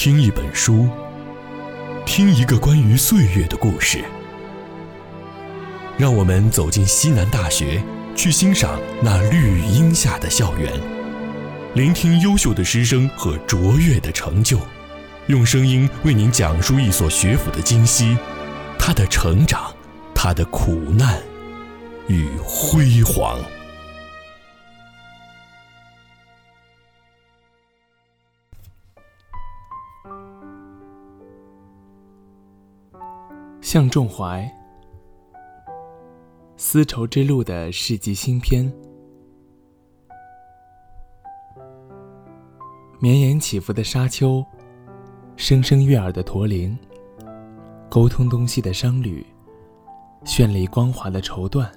听一本书，听一个关于岁月的故事。让我们走进西南大学，去欣赏那绿荫下的校园，聆听优秀的师生和卓越的成就，用声音为您讲述一所学府的今昔，它的成长，它的苦难与辉煌。 向仲怀，丝绸之路的世纪新篇。绵延起伏的沙丘，声声悦耳的驼铃，沟通东西的商旅，绚丽光滑的绸缎。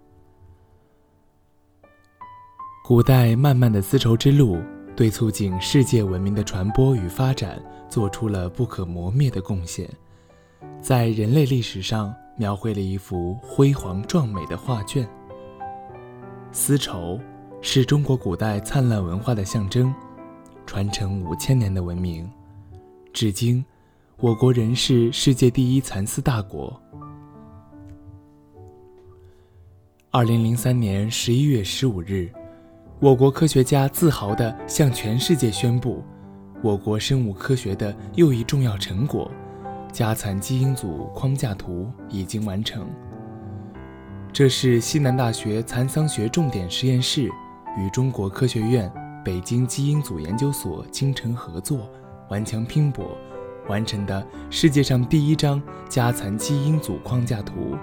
古代漫漫的丝绸之路对促进世界文明的传播与发展做出了不可磨灭的贡献，在人类历史上描绘了一幅辉煌壮美的画卷。丝绸是中国古代灿烂文化的象征，传承5000年的文明，至今我国仍是世界第一蚕丝大国。2003年11月15日，我国科学家自豪地向全世界宣布，我国生物科学的又一重要成果家蚕基因组框架图已经完成。这是西南大学蚕桑学重点实验室与中国科学院北京基因组研究所精诚合作，顽强拼搏完成的世界上第一张家蚕基因组框架图。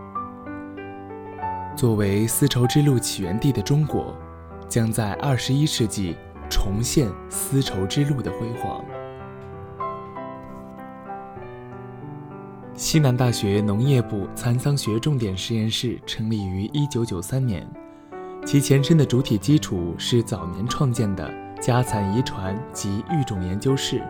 作为丝绸之路起源地的中国，将在21世纪重现丝绸之路的辉煌。西南大学农业部蚕桑学重点实验室成立于1993年，其前身的主体基础是早年创建的家蚕遗传及育种研究室。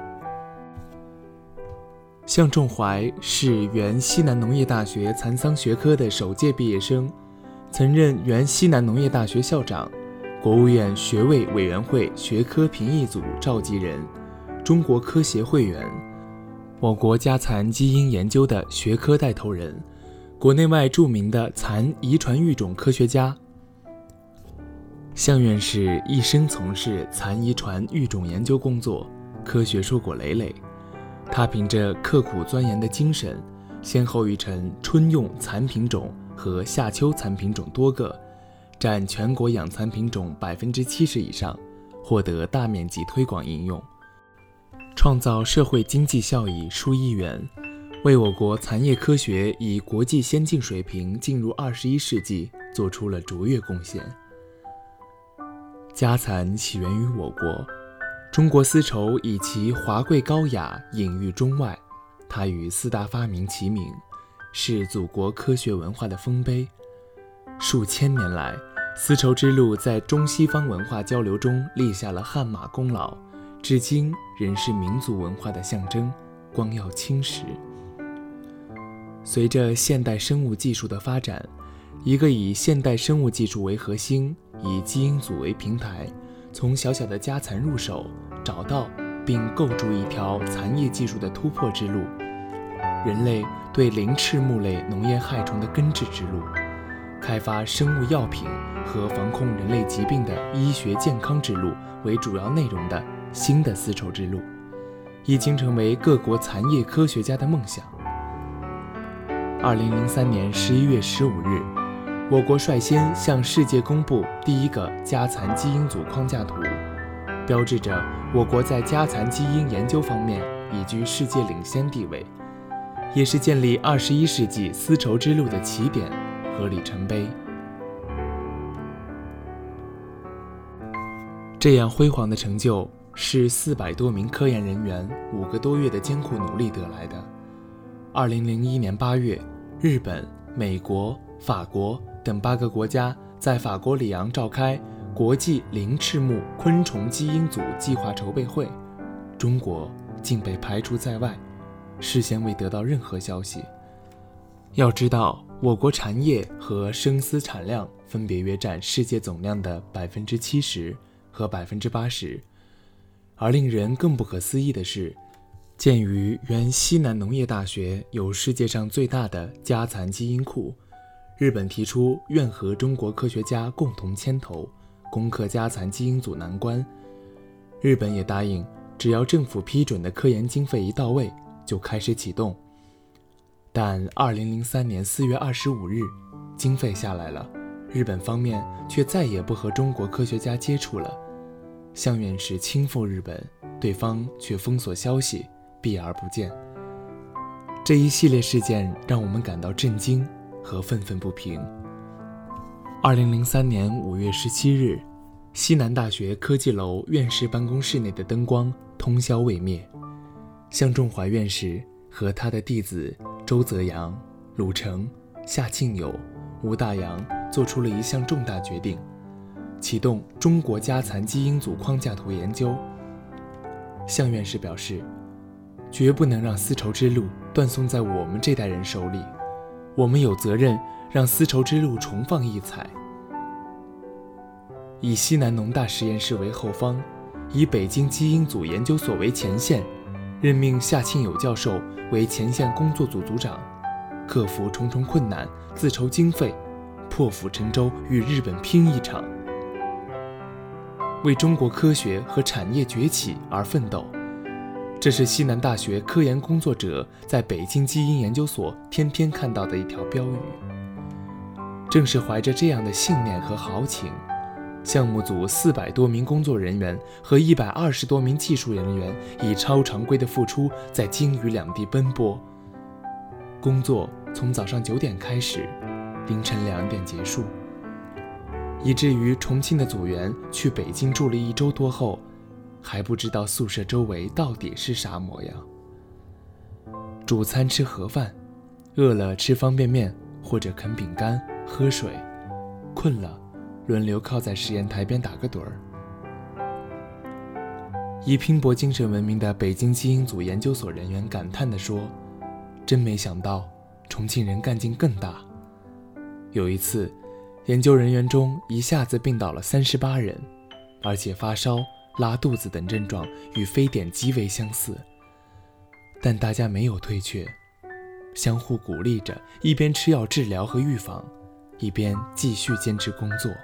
向仲怀是原西南农业大学蚕桑学科的首届毕业生，曾任原西南农业大学校长，国务院学位委员会学科评议组召集人，中国科协会员，我国家蚕基因研究的学科带头人，国内外著名的蚕遗传育种科学家。向院士一生从事蚕遗传育种研究工作，科学硕果累累。他凭着刻苦钻研的精神，先后育成春用蚕品种和夏秋蚕品种多个，占全国养蚕品种70%以上，获得大面积推广应用，创造社会经济效益数亿元，为我国蚕业科学以国际先进水平进入21世纪做出了卓越贡献。家蚕起源于我国，中国丝绸以其华贵高雅隐喻中外，它与四大发明齐名，是祖国科学文化的丰碑。数千年来，丝绸之路在中西方文化交流中立下了汗马功劳，至今仍是民族文化的象征，光耀青石。随着现代生物技术的发展，一个以现代生物技术为核心，以基因组为平台，从小小的家蚕入手，找到并构筑一条蚕业技术的突破之路，人类对鳞翅目类农业害虫的根治之路，开发生物药品和防控人类疾病的医学健康之路为主要内容的新的丝绸之路，已经成为各国蚕业科学家的梦想。2003年11月15日，我国率先向世界公布第一个家蚕基因组框架图，标志着我国在家蚕基因研究方面已居世界领先地位，也是建立21世纪丝绸之路的起点和里程碑。这样辉煌的成就是400多名科研人员5个多月的艰苦努力得来的。2001年8月，日本、美国、法国等8个国家在法国里昂召开国际鳞翅目昆虫基因组计划筹备会，中国竟被排除在外，事先未得到任何消息。要知道，我国蚕业和生丝产量分别约占世界总量的70%和80%，而令人更不可思议的是， 鉴于原西南农业大学有世界上最大的家蚕基因库，日本提出愿和中国科学家共同牵头攻克家蚕基因组难关。日本也答应，只要政府批准的科研经费一到位，就开始启动。但2003年4月25日，经费下来了，日本方面却再也不和中国科学家接触了。相院士亲赴日本，对方却封锁消息，避而不见。这一系列事件让我们感到震惊和愤愤不平。2003年5月17日，西南大学科技楼院士办公室内的灯光通宵未灭，向仲怀院士和他的弟子周泽阳、鲁成、夏庆友、吴大洋做出了一项重大决定，启动中国家蚕基因组框架图研究。向院士表示，绝不能让丝绸之路断送在我们这代人手里，我们有责任让丝绸之路重放异彩。以西南农大实验室为后方，以北京基因组研究所为前线，任命夏庆友教授为前线工作组组长，克服重重困难，自筹经费，破釜沉舟与日本拼一场，为中国科学和产业崛起而奋斗。这是西南大学科研工作者在北京基因研究所天天看到的一条标语。正是怀着这样的信念和豪情，项目组400多名工作人员和120多名技术人员以超常规的付出，在京渝两地奔波。工作从早上9点开始，凌晨2点结束，以至于重庆的组员去北京住了1周多后，还不知道宿舍周围到底是啥模样。主餐吃盒饭，饿了吃方便面或者啃饼干喝水，困了轮流靠在实验台边打个盹儿。以拼搏精神闻名的北京基因组研究所人员感叹地说，真没想到重庆人干劲更大。有一次，研究人员中一下子病倒了38人，而且发烧、拉肚子等症状与非典极为相似，但大家没有退却，相互鼓励着，一边吃药治疗和预防，一边继续坚持工作。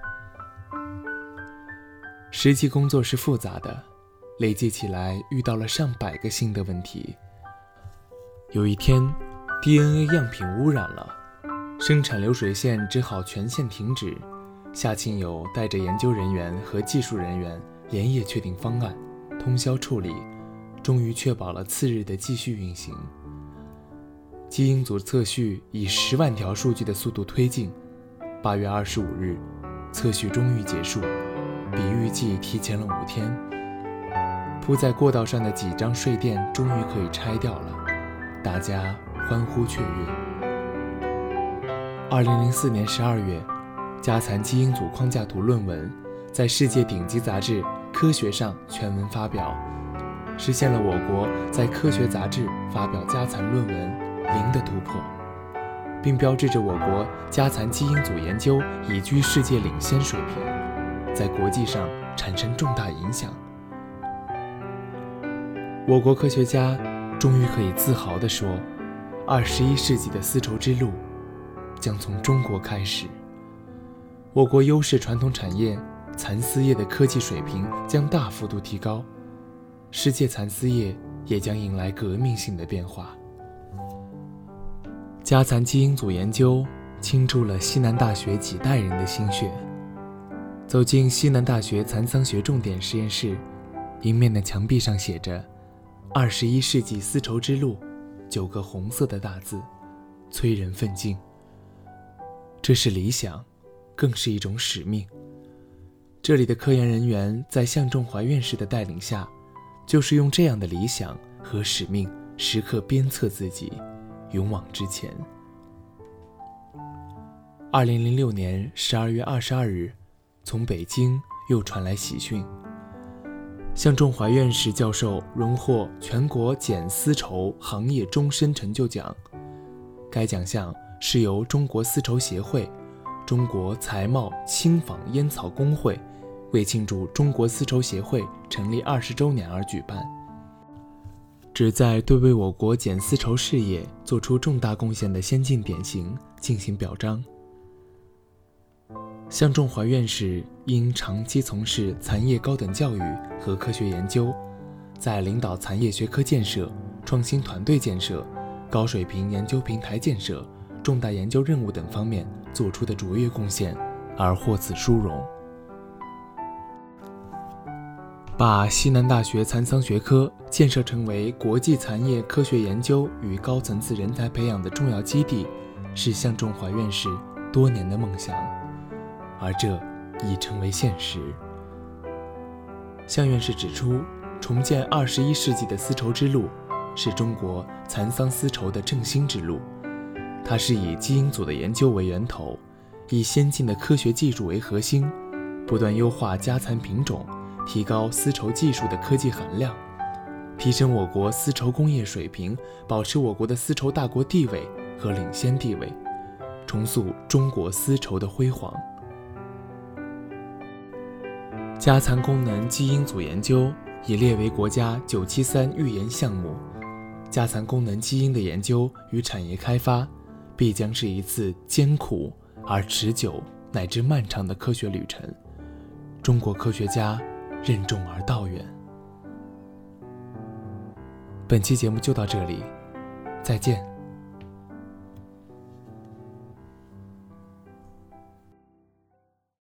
实际工作是复杂的，累计起来遇到了上百个新的问题。有一天 DNA 样品污染了，生产流水线只好全线停止。夏庆友带着研究人员和技术人员连夜确定方案，通宵处理，终于确保了次日的继续运行。基因组测序以10万条数据的速度推进，8月25日，测序终于结束，比预计提前了5天。铺在过道上的几张睡垫终于可以拆掉了，大家欢呼雀跃。2004年12月，家蚕基因组框架图论文在世界顶级杂志《科学》上全文发表，实现了我国在科学杂志发表家蚕论文0的突破，并标志着我国家蚕基因组研究已居世界领先水平，在国际上产生重大影响。我国科学家终于可以自豪地说，21世纪的丝绸之路将从中国开始。我国优势传统产业蚕丝业的科技水平将大幅度提高，世界蚕丝业也将迎来革命性的变化。家蚕基因组研究倾注了西南大学几代人的心血。走进西南大学蚕桑学重点实验室，迎面的墙壁上写着21世纪丝绸之路9个红色的大字，催人奋进。这是理想，更是一种使命。这里的科研人员在向仲怀院士的带领下，就是用这样的理想和使命，时刻鞭策自己，勇往直前。2006年12月22日，从北京又传来喜讯，向仲怀院士教授荣获全国剪丝绸行业终身成就奖。该奖项是由中国丝绸协会、中国材贸轻纺烟草工会为庆祝中国丝绸协会成立20周年而举办。 旨在对为我国减丝绸事业做出重大贡献的先进典型进行表彰。向仲怀院士因长期从事蚕业高等教育和科学研究，在领导蚕业学科建设、创新团队建设、高水平研究平台建设、重大研究任务等方面做出的卓越贡献而获此殊荣，把西南大学蚕桑学科建设成为国际蚕业科学研究与高层次人才培养的重要基地，是向仲怀院士多年的梦想，而这已成为现实。向院士指出，重建21世纪的丝绸之路是中国蚕桑丝绸的振兴之路，它是以基因组的研究为源头，以先进的科学技术为核心，不断优化家蚕品种，提高丝绸技术的科技含量，提升我国丝绸工业水平，保持我国的丝绸大国地位和领先地位，重塑中国丝绸的辉煌。家蚕功能基因组研究已列为国家973预研项目，家蚕功能基因的研究与产业开发必将是一次艰苦而持久乃至漫长的科学旅程，中国科学家任重而道远。本期节目就到这里，再见。